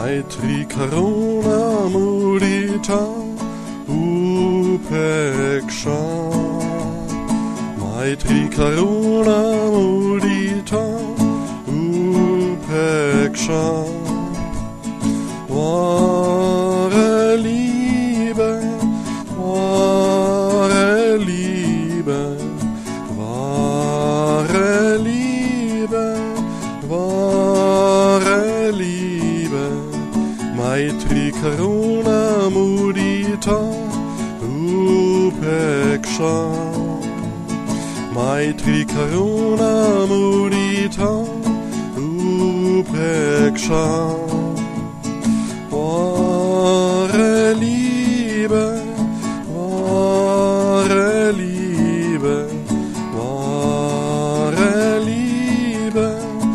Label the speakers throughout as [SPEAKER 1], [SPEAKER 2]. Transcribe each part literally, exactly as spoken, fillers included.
[SPEAKER 1] Maitri Karuna Mudita Upeksha. Maitri Karuna Mudita Upeksha. Wahre Liebe, wahre Liebe, wahre Liebe, wahre Liebe. Maitri Karuna Mudita Upeksha. Maitri Karuna Mudita Upeksha. Wahre Liebe, wahre Liebe, wahre Liebe,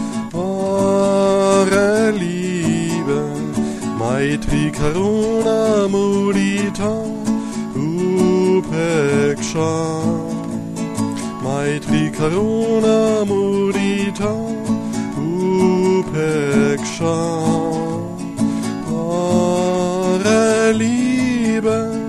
[SPEAKER 1] wahre Liebe. Maitri Karuna Mudita Upeksha. Maitri Karuna Mudita Upeksha. Wahre Liebe,